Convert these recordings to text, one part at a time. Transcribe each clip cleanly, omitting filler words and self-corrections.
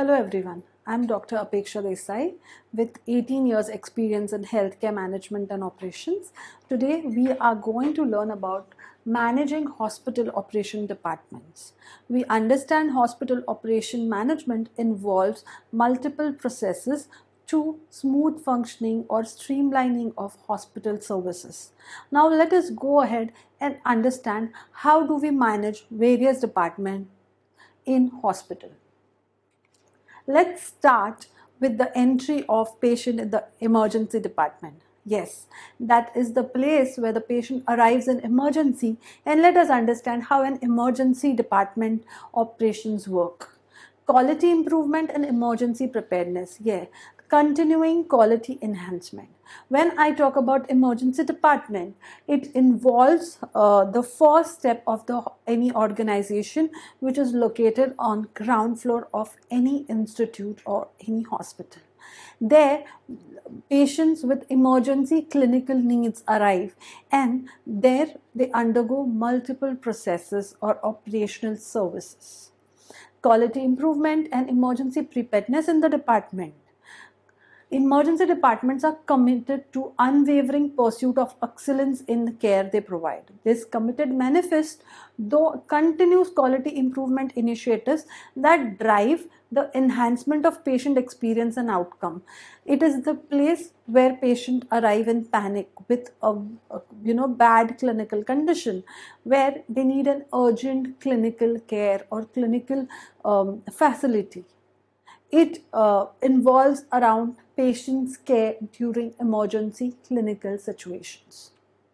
Hello everyone, I'm Dr. Apeksha Desai with 18 years experience in healthcare management and operations. Today we are going to learn about managing hospital operation departments. We understand hospital operation management involves multiple processes to smooth functioning or streamlining of hospital services. Now let us go ahead and understand how do we manage various departments in hospital. Let's start with the entry of patient in the emergency department. Yes, that is the place where the patient arrives in emergency, and let us understand how an emergency department operations work. Quality improvement and emergency preparedness. Yeah, continuing quality enhancement. When I talk about emergency department, it involves the first step of any organization which is located on ground floor of any institute or any hospital. There, patients with emergency clinical needs arrive, and there they undergo multiple processes or operational services. Quality improvement and emergency preparedness in the department. Emergency departments are committed to unwavering pursuit of excellence in the care they provide. This committed manifests though continuous quality improvement initiatives that drive the enhancement of patient experience and outcome. It is the place where patients arrive in panic with a bad clinical condition, where they need an urgent clinical care or clinical facility. It involves around patient's care during emergency clinical situations.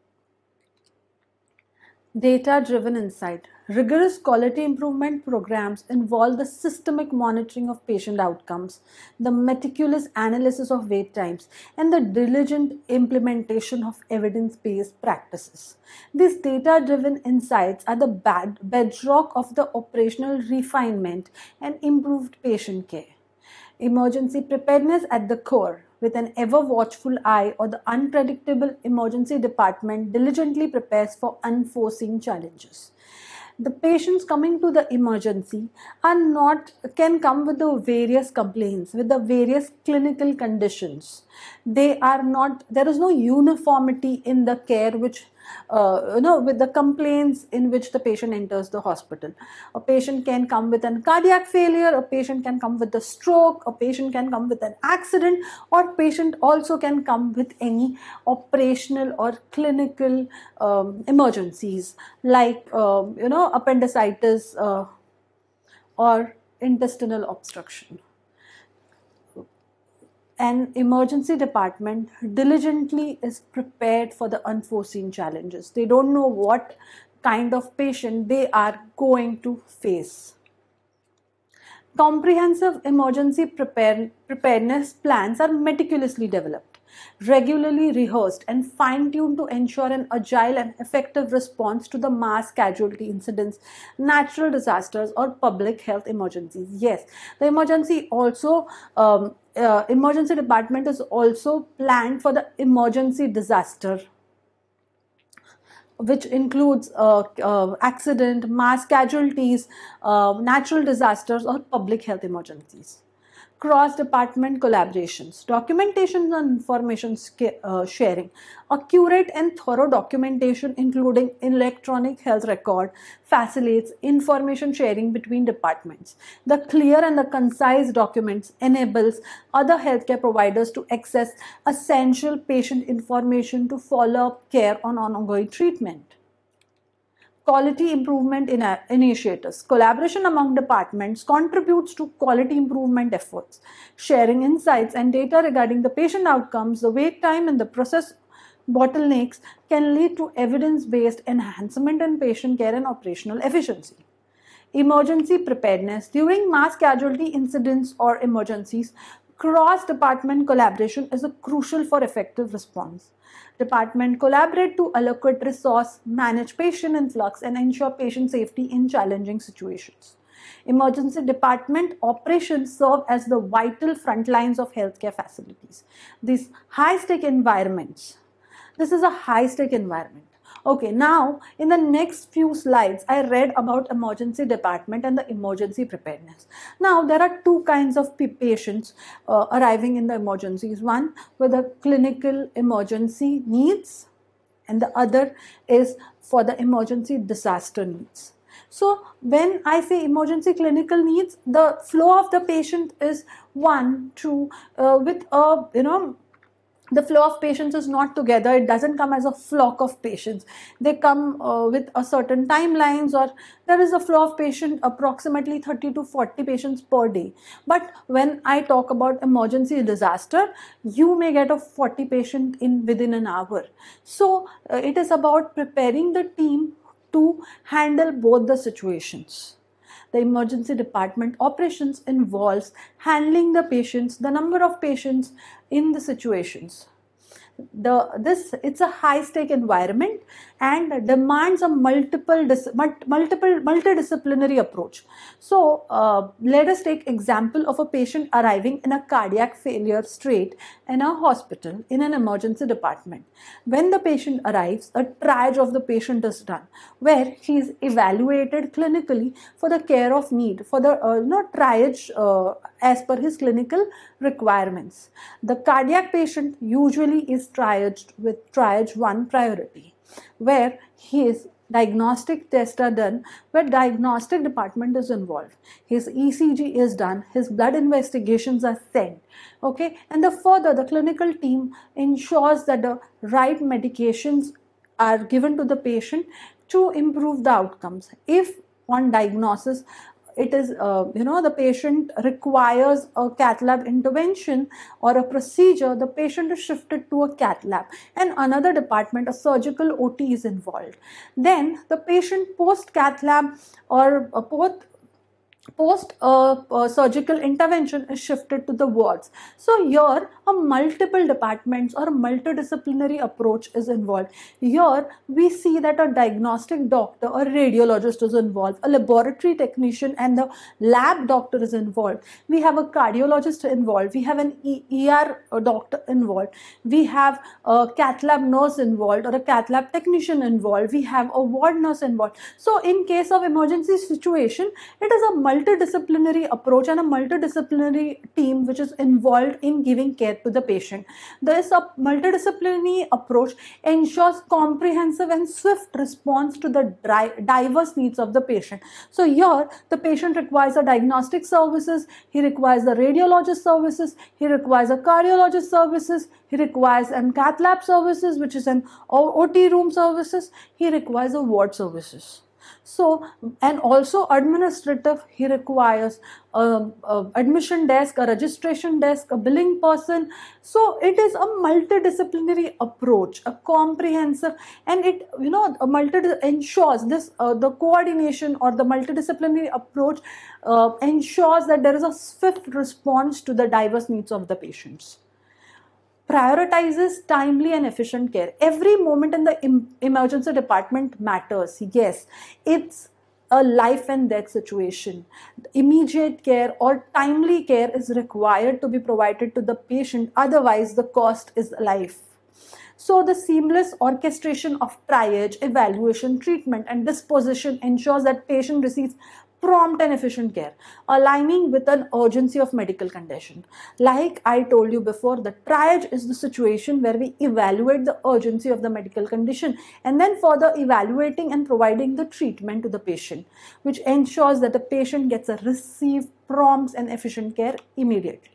Data-driven insight. Rigorous quality improvement programs involve the systemic monitoring of patient outcomes, the meticulous analysis of wait times, and the diligent implementation of evidence-based practices. These data-driven insights are the bedrock of the operational refinement and improved patient care. Emergency preparedness at the core. With an ever watchful eye, or the unpredictable emergency department diligently prepares for unforeseen challenges. The patients coming to the emergency can come with the various complaints, with the various clinical conditions. There is no uniformity in the care which with the complaints in which the patient enters the hospital. A patient can come with a cardiac failure, a patient can come with a stroke, a patient can come with an accident, or patient also can come with any operational or clinical emergencies like appendicitis or intestinal obstruction. An emergency department diligently is prepared for the unforeseen challenges. They don't know what kind of patient they are going to face. Comprehensive emergency preparedness plans are meticulously developed, regularly rehearsed, and fine-tuned to ensure an agile and effective response to the mass casualty incidents, natural disasters, or public health emergencies. Yes, the emergency department is also planned for the emergency disaster, which includes accident, mass casualties, natural disasters, or public health emergencies. Cross-department collaborations, documentation and information sharing, accurate and thorough documentation including electronic health record facilitates information sharing between departments. The clear and the concise documents enables other healthcare providers to access essential patient information to follow up care on ongoing treatment. Quality improvement initiatives. Collaboration among departments contributes to quality improvement efforts. Sharing insights and data regarding the patient outcomes, the wait time, and the process bottlenecks can lead to evidence-based enhancement in patient care and operational efficiency. Emergency preparedness. During mass casualty incidents or emergencies, cross-department collaboration is crucial for effective response. Departments collaborate to allocate resources, manage patient influx, and ensure patient safety in challenging situations. Emergency department operations serve as the vital front lines of healthcare facilities. This is a high-stake environment. Okay, now in the next few slides, I read about emergency department and the emergency preparedness. Now there are two kinds of patients arriving in the emergencies. One with a clinical emergency needs, and the other is for the emergency disaster needs. So when I say emergency clinical needs, the flow of the patient is one to with a the flow of patients is not together. It doesn't come as a flock of patients. They come with a certain timelines, or there is a flow of patient approximately 30 to 40 patients per day. But when I talk about emergency disaster, you may get a 40 patient in within an hour. So it is about preparing the team to handle both the situations. The emergency department operations involves handling the patients, the number of patients in the situations. It's a high stake environment and demands a multidisciplinary approach. So let us take example of a patient arriving in a cardiac failure state in a hospital in an emergency department. When the patient arrives, a triage of the patient is done, where he is evaluated clinically for the care of need, for the triage as per his clinical requirements. The cardiac patient usually is triaged with triage 1 priority, where his diagnostic tests are done, where diagnostic department is involved. His ECG is done, his blood investigations are sent. Okay, and the clinical team ensures that the right medications are given to the patient to improve the outcomes. If on diagnosis it is the patient requires a cath lab intervention or a procedure, the patient is shifted to a cath lab, and another department, a surgical OT, is involved. Then the patient post cath lab or post surgical intervention is shifted to the wards. So here a multiple departments or a multidisciplinary approach is involved. Here we see that a diagnostic doctor or radiologist is involved, a laboratory technician and the lab doctor is involved. We have a cardiologist involved, we have an ER doctor involved, we have a cath lab nurse involved or a cath lab technician involved, we have a ward nurse involved. So in case of emergency situation, it is a multidisciplinary approach and a multidisciplinary team which is involved in giving care to the patient. This multidisciplinary approach ensures comprehensive and swift response to the diverse needs of the patient. So here the patient requires a diagnostic services, he requires the radiologist services, he requires a cardiologist services, he requires an cath lab services, which is an OT room services, he requires a ward services. So, and also administrative, he requires admission desk, a registration desk, a billing person. So it is a multidisciplinary approach, a comprehensive, and it ensures this the coordination or the multidisciplinary approach ensures that there is a swift response to the diverse needs of the patients. Prioritizes timely and efficient care. Every moment in the emergency department matters. Yes, it's a life and death situation. Immediate care or timely care is required to be provided to the patient, otherwise the cost is life. So the seamless orchestration of triage, evaluation, treatment and disposition ensures that patient receives prompt and efficient care, aligning with an urgency of medical condition. Like I told you before, the triage is the situation where we evaluate the urgency of the medical condition and then further evaluating and providing the treatment to the patient, which ensures that the patient gets a receive prompt and efficient care immediately.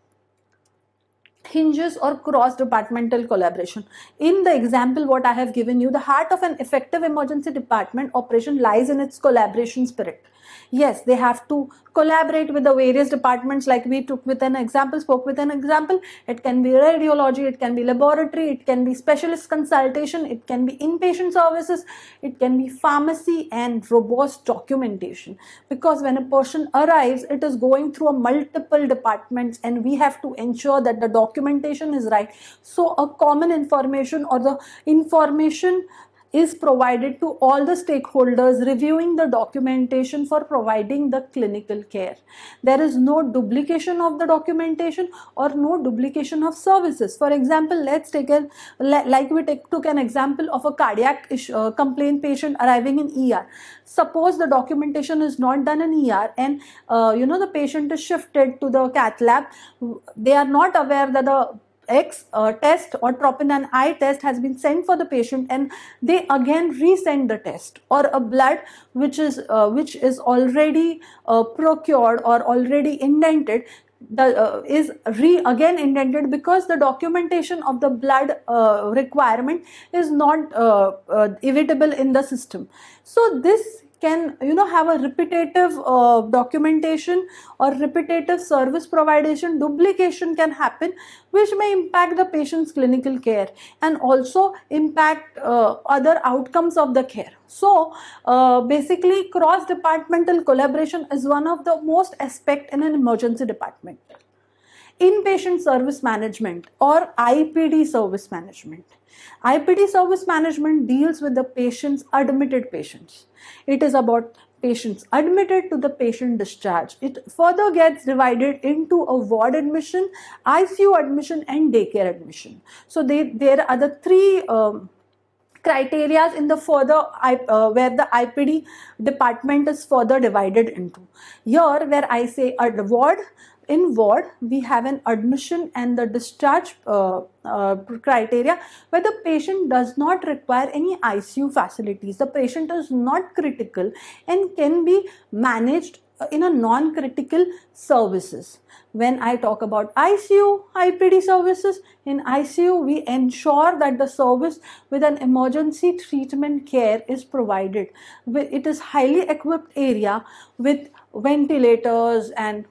Hinges or cross-departmental collaboration. In the example what I have given you, the heart of an effective emergency department operation lies in its collaboration spirit. Yes, they have to collaborate with the various departments, like we spoke with an example. It can be radiology, it can be laboratory, it can be specialist consultation, it can be inpatient services, it can be pharmacy and robust documentation. Because when a person arrives, it is going through a multiple departments and we have to ensure that the documentation is right. So a common information or the information is provided to all the stakeholders, reviewing the documentation for providing the clinical care. There is no duplication of the documentation or no duplication of services. For example, let's take took an example of a cardiac complaint patient arriving in ER. Suppose the documentation is not done in ER, and the patient is shifted to the cath lab. They are not aware that the X test or troponin I test has been sent for the patient, and they again resend the test, or a blood which is already procured or already indented is again indented, because the documentation of the blood requirement is not evitable in the system. So this can have a repetitive documentation or repetitive service providation. Duplication can happen, which may impact the patient's clinical care and also impact other outcomes of the care. So basically, cross-departmental collaboration is one of the most aspects in an emergency department. Inpatient service management or IPD service management. IPD service management deals with the admitted patients. It is about patients admitted to the patient discharge. It further gets divided into a ward admission, ICU admission, and daycare admission. So there are the three criteria in the further where the IPD department is further divided into. Here, where I say in ward, we have an admission and the discharge criteria where the patient does not require any ICU facilities. The patient is not critical and can be managed in a non-critical services. When I talk about ICU, IPD services, in ICU we ensure that the service with an emergency treatment care is provided. It is highly equipped area with ventilators and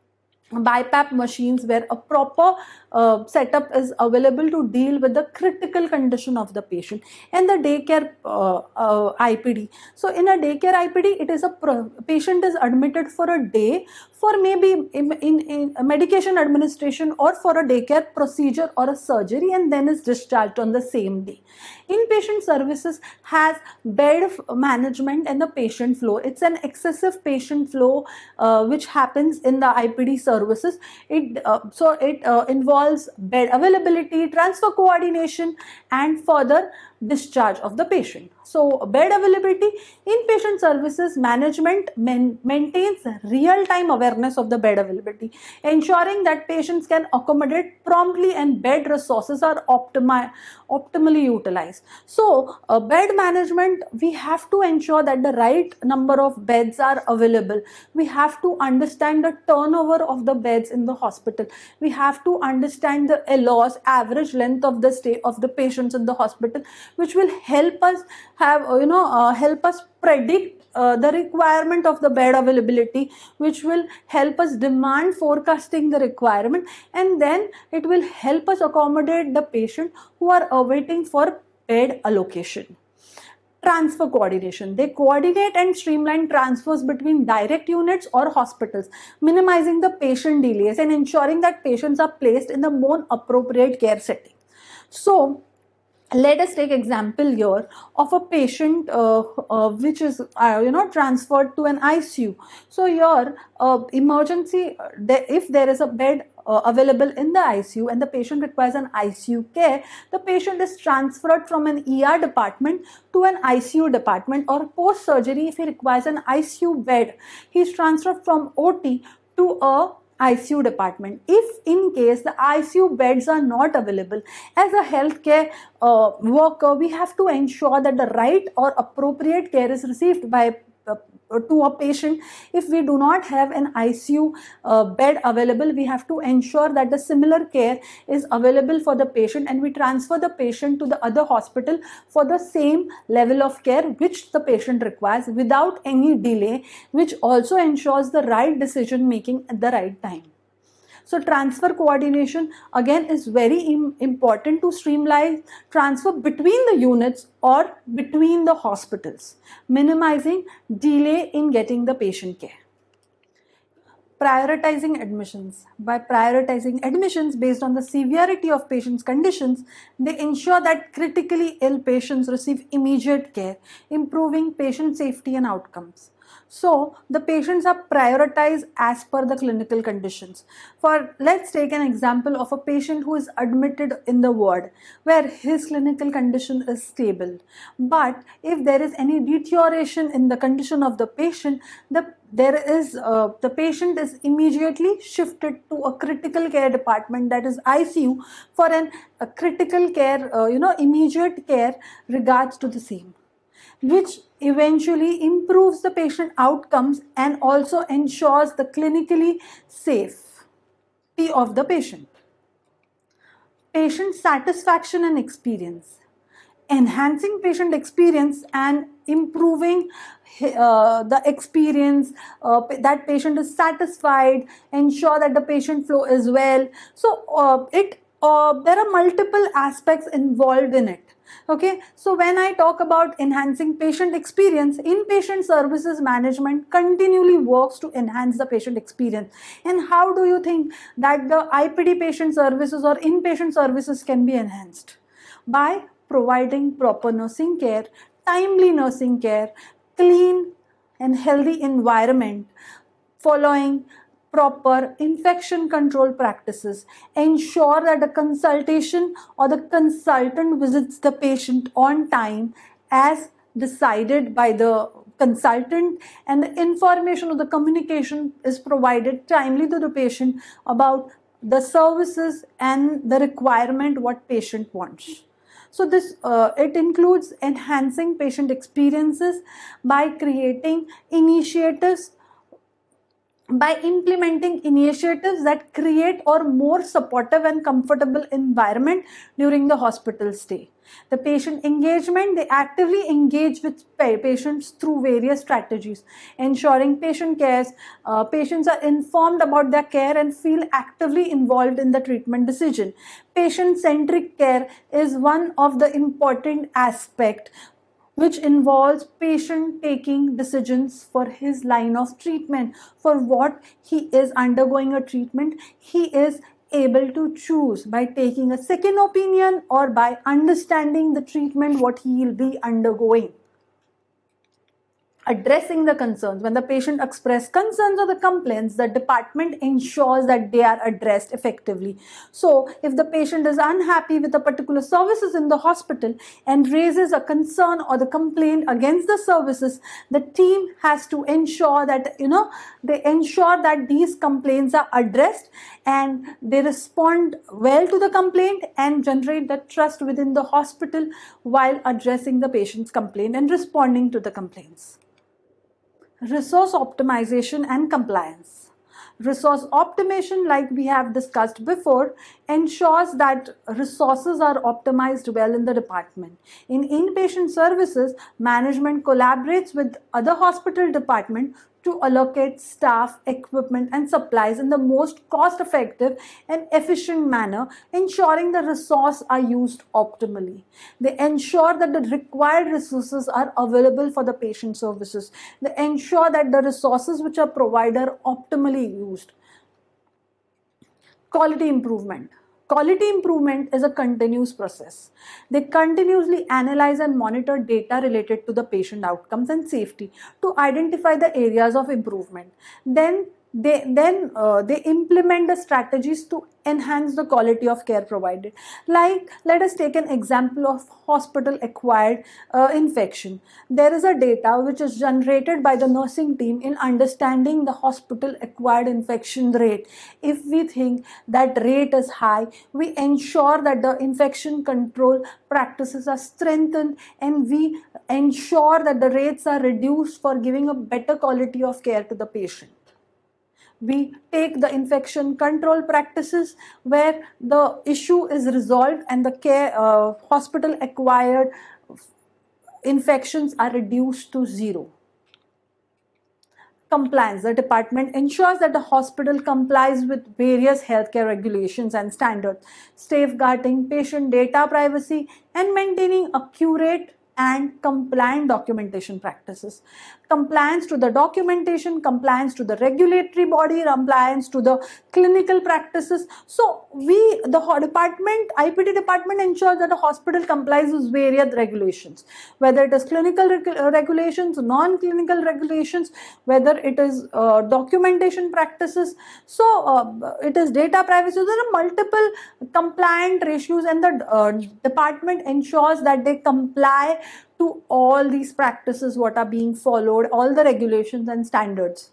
BiPAP machines, where a proper setup is available to deal with the critical condition of the patient. And the daycare IPD. So in a daycare IPD, it is a patient is admitted for a day for maybe in medication administration or for a daycare procedure or a surgery, and then is discharged on the same day. Inpatient services has bed management and the patient flow. It's an excessive patient flow which happens in the IPD services. It involves bed availability, transfer coordination, and further discharge of the patient. So bed availability, inpatient services management maintains real-time awareness of the bed availability, ensuring that patients can accommodate promptly and bed resources are optimally utilized. So bed management, we have to ensure that the right number of beds are available. We have to understand the turnover of the beds in the hospital. We have to understand the ALOS, average length of the stay of the patients in the hospital, which will help us predict the requirement of the bed availability, which will help us demand forecasting the requirement, and then it will help us accommodate the patient who are awaiting for bed allocation. Transfer coordination. They coordinate and streamline transfers between direct units or hospitals, minimizing the patient delays and ensuring that patients are placed in the more appropriate care setting. So let us take example here of a patient which is transferred to an ICU. So here emergency, if there is a bed available in the ICU and the patient requires an ICU care, the patient is transferred from an ER department to an ICU department, or post surgery if he requires an ICU bed, he is transferred from OT to a ICU department. If in case the ICU beds are not available, as a healthcare worker, we have to ensure that the right or appropriate care is received by to a patient. If we do not have an ICU bed available, we have to ensure that the similar care is available for the patient, and we transfer the patient to the other hospital for the same level of care which the patient requires without any delay, which also ensures the right decision making at the right time. So transfer coordination again is very important to streamline transfer between the units or between the hospitals, minimizing delay in getting the patient care. prioritizing admissions. By prioritizing admissions based on the severity of patients' conditions, they ensure that critically ill patients receive immediate care, improving patient safety and outcomes. So the patients are prioritized as per the clinical conditions. Let's take an example of a patient who is admitted in the ward where his clinical condition is stable. But if there is any deterioration in the condition of the patient, the patient is immediately shifted to a critical care department, that is ICU, for a critical care, immediate care regards to the same, which eventually improves the patient outcomes and also ensures the clinically safety of the patient. Patient satisfaction and experience. Enhancing patient experience and improving the experience, that patient is satisfied, ensure that the patient flow is well. So there are multiple aspects involved in it. Okay, so when I talk about enhancing patient experience, inpatient services management continually works to enhance the patient experience. And how do you think that the IPD patient services or inpatient services can be enhanced? By providing proper nursing care, timely nursing care, clean and healthy environment, following proper infection control practices, ensure that the consultation or the consultant visits the patient on time as decided by the consultant, and the information or the communication is provided timely to the patient about the services and the requirement what patient wants. So this it includes enhancing patient experiences by creating initiatives, by implementing initiatives that create a more supportive and comfortable environment during the hospital stay. The patient engagement, they actively engage with patients through various strategies, ensuring patients are informed about their care and feel actively involved in the treatment decision. Patient-centric care is one of the important aspects which involves patient taking decisions for his line of treatment. For what he is undergoing a treatment, he is able to choose by taking a second opinion or by understanding the treatment what he will be undergoing. Addressing the concerns. When the patient expresses concerns or the complaints, the department ensures that they are addressed effectively. So, if the patient is unhappy with the particular services in the hospital and raises a concern or the complaint against the services, the team has to ensure that, they ensure that these complaints are addressed and they respond well to the complaint and generate the trust within the hospital while addressing the patient's complaint and responding to the complaints. Resource optimization and compliance. Resource optimization, like we have discussed before, ensures that resources are optimized well in the department. In inpatient services, management collaborates with other hospital departments to allocate staff, equipment and supplies in the most cost-effective and efficient manner, ensuring the resources are used optimally. They ensure that the required resources are available for the patient services. They ensure that the resources which are provided are optimally used. Quality improvement. Quality improvement is a continuous process. They continuously analyze and monitor data related to the patient outcomes and safety to identify the areas of improvement. Then they implement the strategies to enhance the quality of care provided. Like, let us take an example of hospital acquired infection. There is a data which is generated by the nursing team in understanding the hospital acquired infection rate. If we think that rate is high, we ensure that the infection control practices are strengthened and we ensure that the rates are reduced for giving a better quality of care to the patient. We take the infection control practices where the issue is resolved and the hospital acquired infections are reduced to zero. Compliance. The department ensures that the hospital complies with various healthcare regulations and standards, safeguarding patient data privacy and maintaining accurate and compliant documentation practices. compliance to the documentation, compliance to the regulatory body, compliance to the clinical practices. So the department, IPT department ensures that the hospital complies with various regulations, whether it is clinical regulations, non-clinical regulations, whether it is documentation practices. So it is data privacy. There are multiple compliant ratios, and the department ensures that they comply to all these practices what are being followed, all the regulations and standards.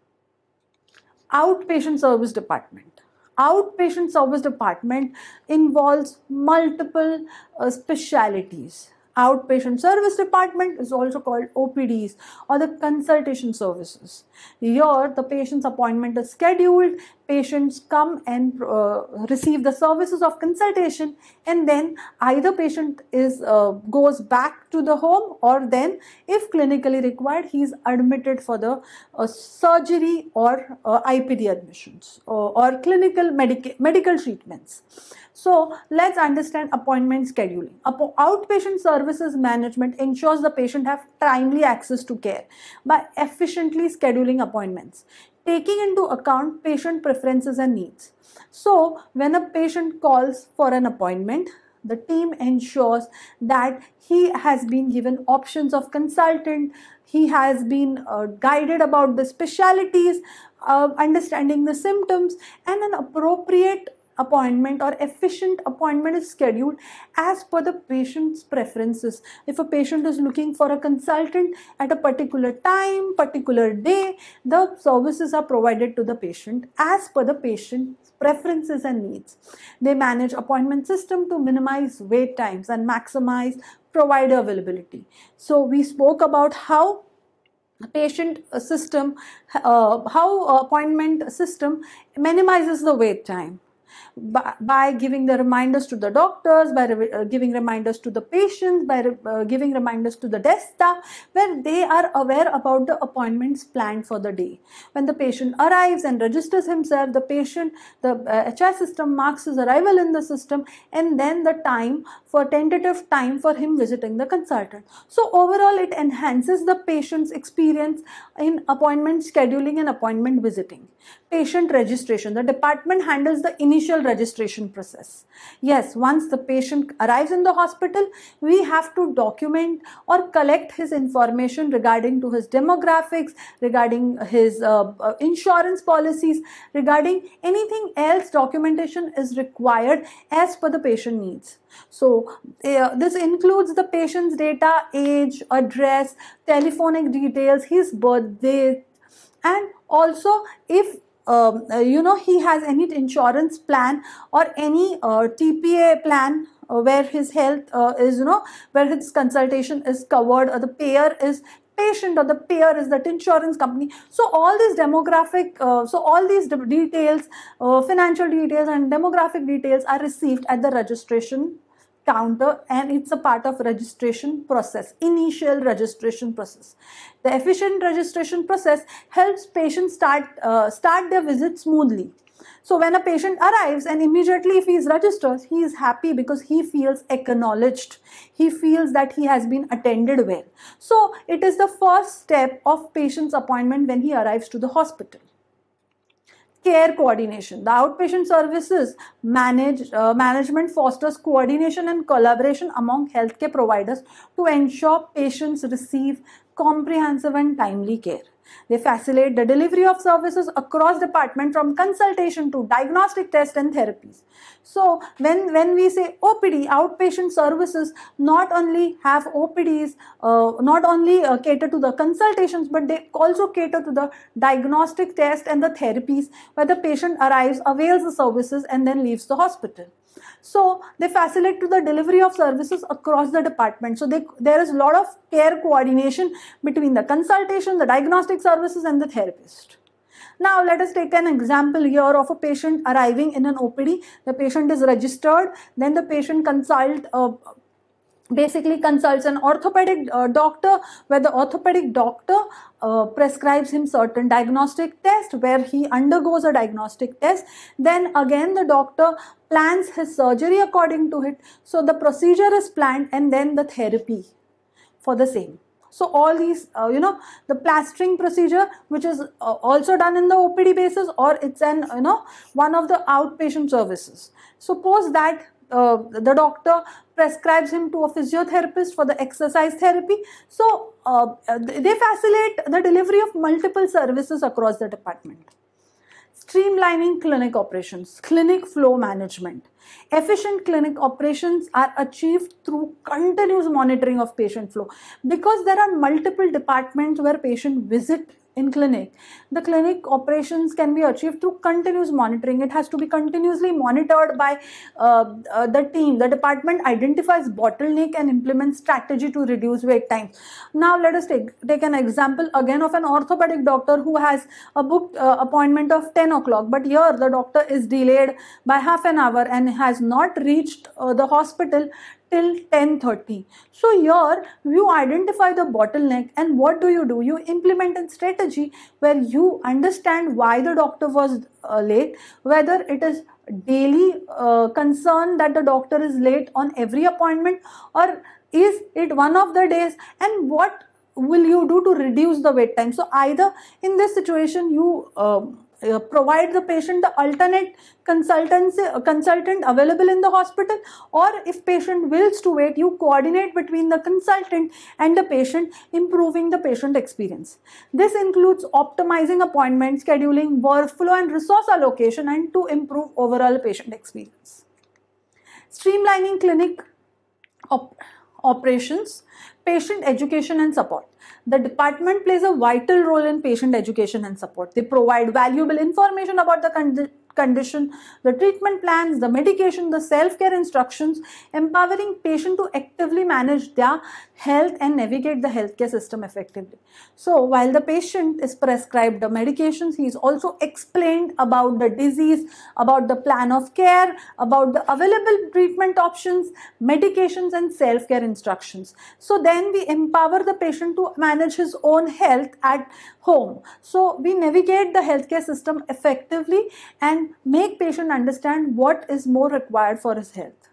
Outpatient service department. Outpatient service department involves multiple specialities. Outpatient service department is also called OPDs, or the consultation services. Here the patient's appointment is scheduled, patients come and receive the services of consultation, and then either patient goes back to the home, or then if clinically required he is admitted for the surgery or IPD admissions or clinical medical treatments. So let's understand appointment scheduling. Outpatient services management ensures the patient have timely access to care by efficiently scheduling appointments, taking into account patient preferences and needs. So when a patient calls for an appointment, the team ensures that he has been given options of consultant, he has been guided about the specialties, understanding the symptoms, and an appropriate appointment or efficient appointment is scheduled as per the patient's preferences. If a patient is looking for a consultant at a particular time, particular day, the services are provided to the patient as per the patient's preferences and needs. They manage appointment system to minimize wait times and maximize provider availability. So we spoke about how patient system, how appointment system minimizes the wait time by giving the reminders to the doctors, by giving reminders to the patients, by giving reminders to the desk staff, where they are aware about the appointments planned for the day. When the patient arrives and registers himself, the HR system marks his arrival in the system, and then the tentative time for him visiting the consultant. So overall it enhances the patient's experience in appointment scheduling and appointment visiting. Patient registration. The department handles the initial registration process. Yes, once the patient arrives in the hospital, we have to document or collect his information regarding to his demographics, regarding his insurance policies, regarding anything else documentation is required as per the patient needs. So this includes the patient's data, age, address, telephonic details, his birthday, and also if he has any insurance plan or any TPA plan where his health where his consultation is covered, or the payer is patient or the payer is that insurance company. So all these demographic, details, financial details and demographic details are received at the registration counter, and it's a part of registration process, initial registration process. The efficient registration process helps patients start their visit smoothly. So when a patient arrives and immediately if he is registered, he is happy because he feels acknowledged. He feels that he has been attended well. So it is the first step of patient's appointment when he arrives to the hospital. Care coordination. The outpatient services management fosters coordination and collaboration among healthcare providers to ensure patients receive comprehensive and timely care. They facilitate the delivery of services across department, from consultation to diagnostic tests and therapies. So when we say OPD, outpatient services, not only have OPDs, not only cater to the consultations, but they also cater to the diagnostic test and the therapies, where the patient arrives, avails the services and then leaves the hospital. So they facilitate to the delivery of services across the department. So there is a lot of care coordination between the consultation, the diagnostic services and the therapist. Now let us take an example here of a patient arriving in an OPD. The patient is registered, then the patient basically consults an orthopedic doctor, where the orthopedic doctor prescribes him certain diagnostic test, where he undergoes a diagnostic test. Then again the doctor plans his surgery according to it. So the procedure is planned and then the therapy for the same. So all these, the plastering procedure, which is also done in the OPD basis, or it's an, one of the outpatient services. Suppose that the doctor prescribes him to a physiotherapist for the exercise therapy. So they facilitate the delivery of multiple services across the department. Streamlining clinic operations, clinic flow management. Efficient clinic operations are achieved through continuous monitoring of patient flow. Because there are multiple departments where patients visit in clinic, the clinic operations can be achieved through continuous monitoring. It has to be continuously monitored by the team. The department identifies bottleneck and implements strategy to reduce wait time. Now let us take an example again of an orthopedic doctor who has a booked appointment of 10 o'clock, but here the doctor is delayed by half an hour and has not reached the hospital till 10:30. So here you identify the bottleneck, and what do? You implement a strategy where you understand why the doctor was late, whether it is daily concern that the doctor is late on every appointment, or is it one of the days, and what will you do to reduce the wait time. So either in this situation you provide the patient the alternate consultant available in the hospital, or if patient wills to wait, you coordinate between the consultant and the patient, improving the patient experience. This includes optimizing appointment scheduling, workflow and resource allocation, and to improve overall patient experience. Streamlining clinic operations, patient education and support. The department plays a vital role in patient education and support. They provide valuable information about the condition, the treatment plans, the medication, the self-care instructions, empowering patient to actively manage their health and navigate the healthcare system effectively. So while the patient is prescribed the medications, he is also explained about the disease, about the plan of care, about the available treatment options, medications and self-care instructions. So then we empower the patient to manage his own health at home. So we navigate the healthcare system effectively and make patient understand what is more required for his health.